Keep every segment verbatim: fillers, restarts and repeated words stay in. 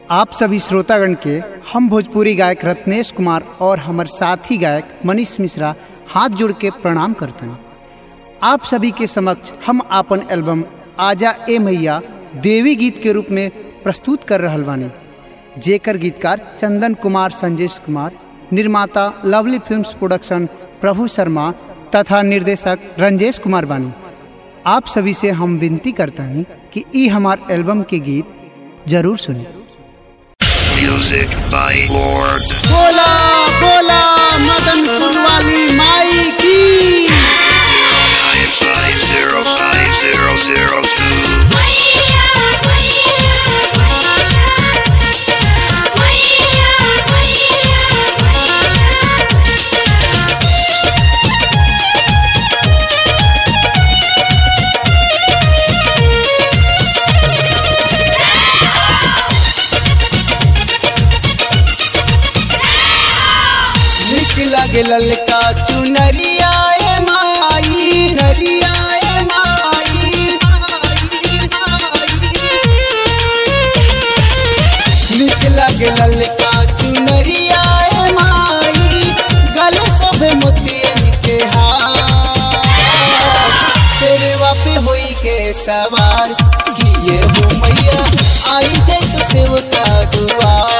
आप सभी श्रोतागण के हम भोजपुरी गायक रत्नेश कुमार और हमारे साथी गायक मनीष मिश्रा हाथ जोड़ के प्रणाम करते हैं। आप सभी के समक्ष हम अपन एल्बम आजा ए मैया देवी गीत के रूप में प्रस्तुत कर रहल बानी, जेकर गीतकार चंदन कुमार, संजेश कुमार, निर्माता Lovely films production Prabhu Sharma तथा निर्देशक रंजेश कुमार बानी। आप सभी से हम विनती करते हैं कि ई हमार एल्बम के गीत जरूर सुने। Music by Lord. बोला बोला मदनपुर वाली माई की। zero nine five zero five zero zero two. लगे ललका चुनरिया ए माई, नरिया ए माई, निक लगे ललका चुनरिया ए माई, गले शोभे मोतियन के हार, शेरवा पे होई के सवार किए हो मैया, आई जाए तो सेवका दुआर।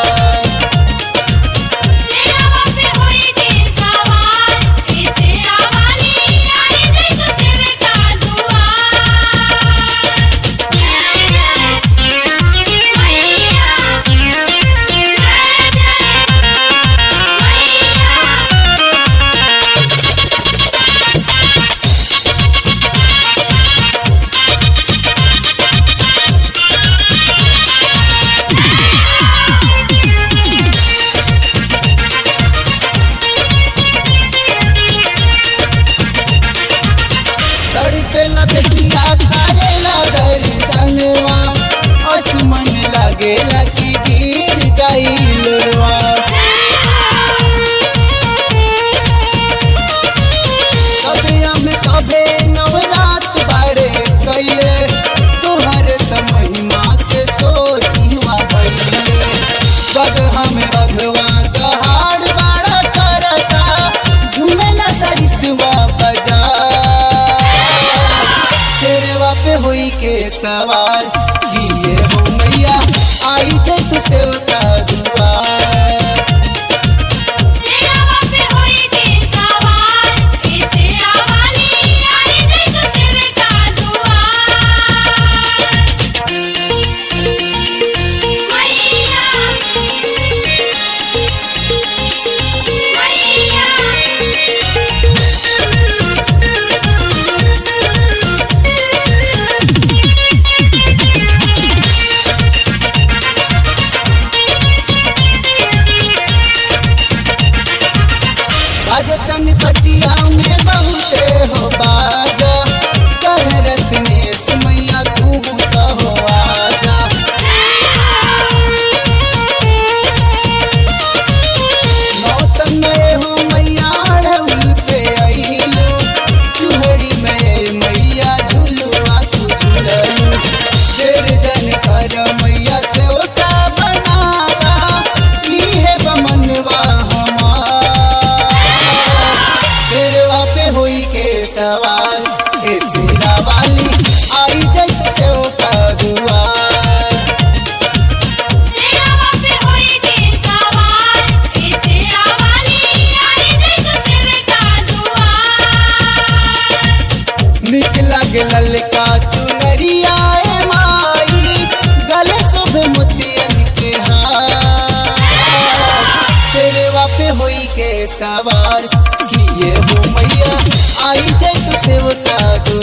सवार किए हो मैया, आई जाए तो सेवका दुआर। चनपटिया में बहुते हो बाजा, कह रत्नेश मैया तू कहो आजा। मौतन में हो मैया ढउल पे आइलो, चुहड़ी में मैया झुलुआ तू झुललू, शेर जन कर मैया सेवका बनाला, इहे बमनवा सवाल ए तेरा वाली, आई जाए तो सेवका दुआर। शेरवा पे होई के सवार, ए तेरा वाली, आई जाए तो सेवका दुआर। निक लगे ललका चुनरिया ए माई, गले शोभे मोतियन के हार, शेरवा पे होई के सवार किए हो मैया, आई जाए तो सेवका।